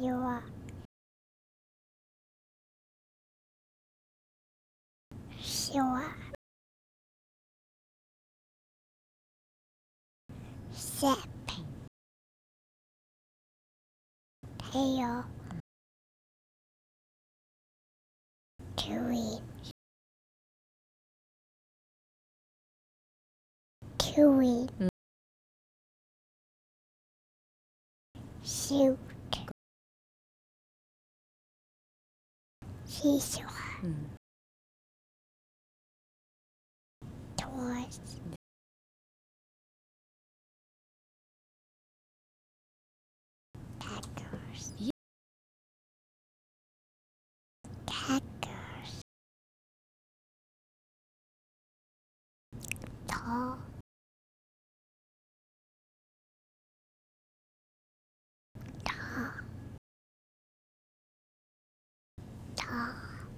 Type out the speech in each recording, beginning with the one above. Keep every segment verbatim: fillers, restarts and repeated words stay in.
Sure. Sure. Sip. Tail. Chewy. Chewy. Shoot. Seesaw. Toys. Crackers. Crackers. Tall. Tall. Tall.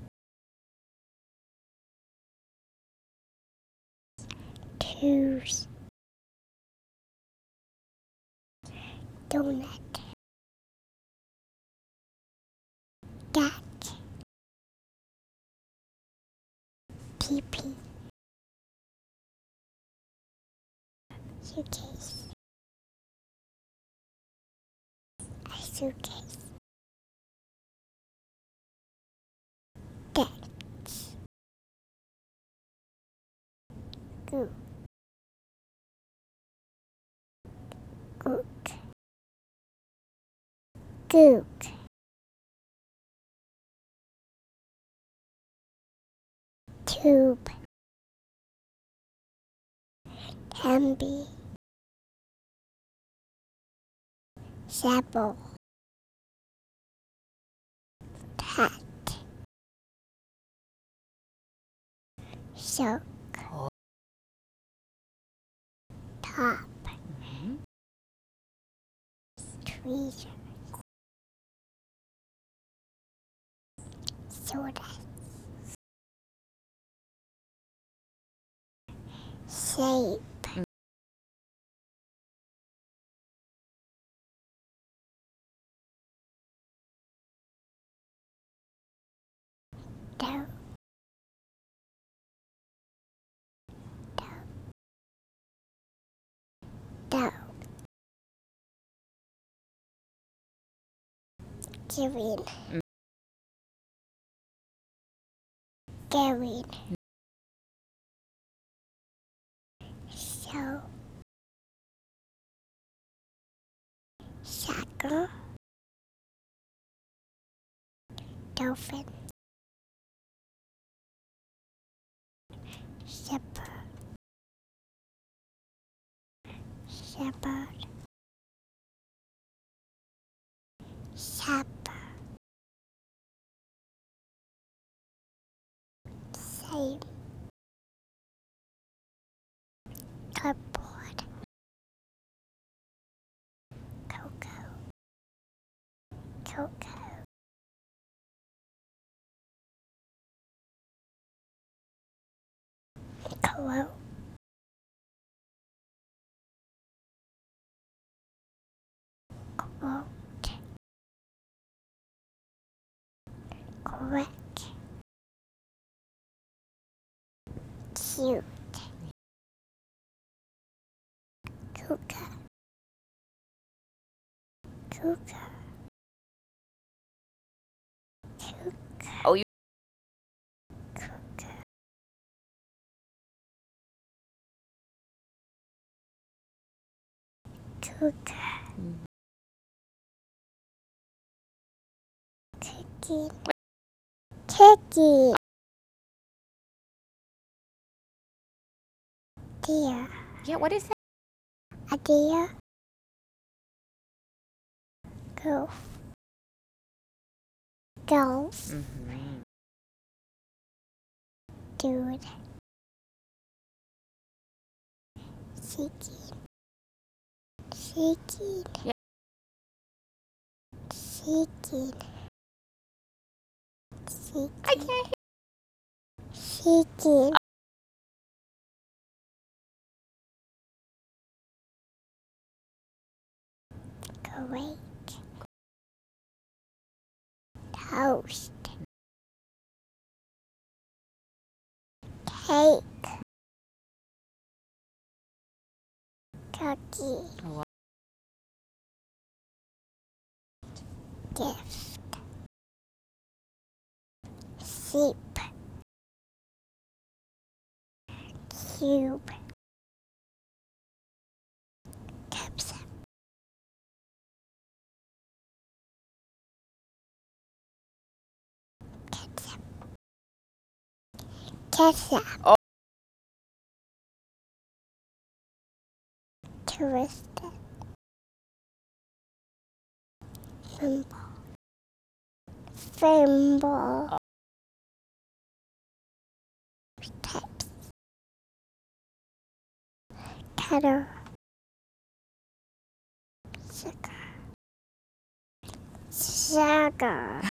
Twos. Donut. Cat. Pee-pee. Suitcase. A suitcase. Dance. Gook. Gook. Gook. Tube. Hamby. Sable. Hat. Soak. Top. Tweezer. Soda. Shape. Dough. Dough. Dough. Green. Green. So. Sucker. Dolphin. Shepherd. Shepherd. Shepherd. Same. Cardboard. Cocoa. Cocoa. Quote. Quote. Correct. Cute. Cougar. Cougar. Cougar. Oh, you. Cougar. Cougar. Cookie. Cookie. Deer. Yeah, what is that? A deer. Golf. Golf. Mm-hmm. Dude. Seeking. Seeking. Yeah. Seeking. Seeking. I can't hear. Seeking. Great. Toast. Cake. Cookie. What? Gift. Sheep. Cube. Capsule. Ketchup. Ketchup. Oh. Twisted. Thimble. Thimble. Tips. Cutter. Sugar. Sugar.